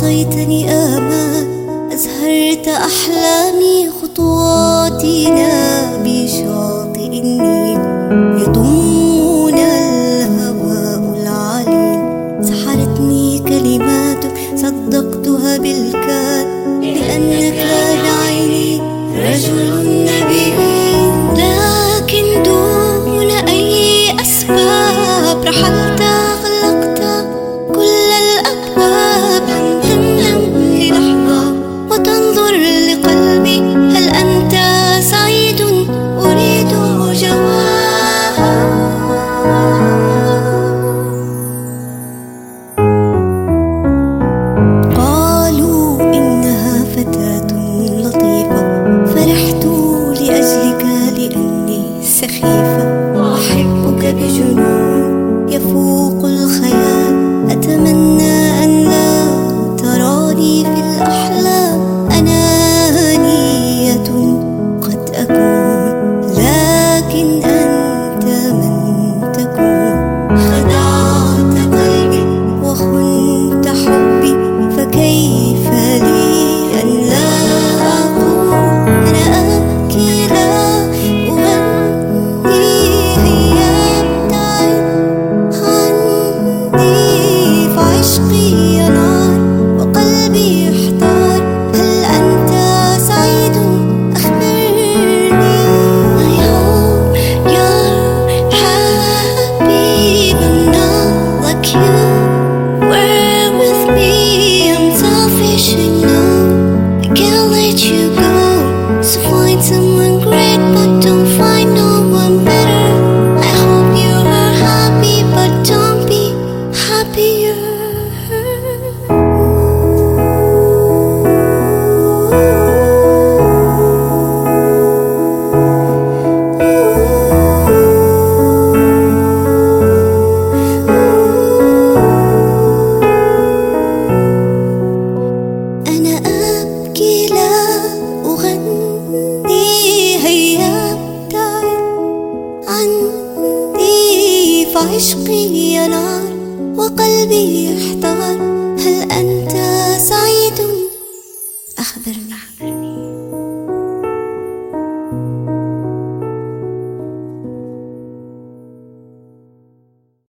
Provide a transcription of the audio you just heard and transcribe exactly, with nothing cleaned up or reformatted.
أعطيتني آمال، أزهرت أحلامي، خطواتنا بشاطئ النيل يضمنا الهواء العليل. سحرتني كلماتك صدقتها بالكاد، لأنك لعيني رجل نبي. لكن دون أي أسباب رحلت، أغلقت كل الأبواب. لم تملم للحظة وتنظر لقلبي، هل أنت سعيد؟ أريد جواب. قالوا إنها فتاة لطيفة، فرحت لأجلك لأني سخيفة. أحبك بجنون يفوق الخيال، أتمنى أن لا تراني في الأحلام. أنانية قد أكون، لكن أنت من تكون. خدعت قلبي وخنت حبي، فكيف لي أن لا أقول أنا أبكي لا أغني. هيا ابتعد عني، فعشقي ينار وقلبي يحتار. هل أنت سعيد؟ أخبرني. I hope you're happy, but not like you were with me. I'm selfish, I know, I can't let you go. So find someone great, but don't find no one better. I hope you are happy, but don't be happier. أنا أبكي لا أغني. هيا ابتعد عني، فعشقي ينار وقلبي يحتار. هل أنت سعيد؟ أخبرني.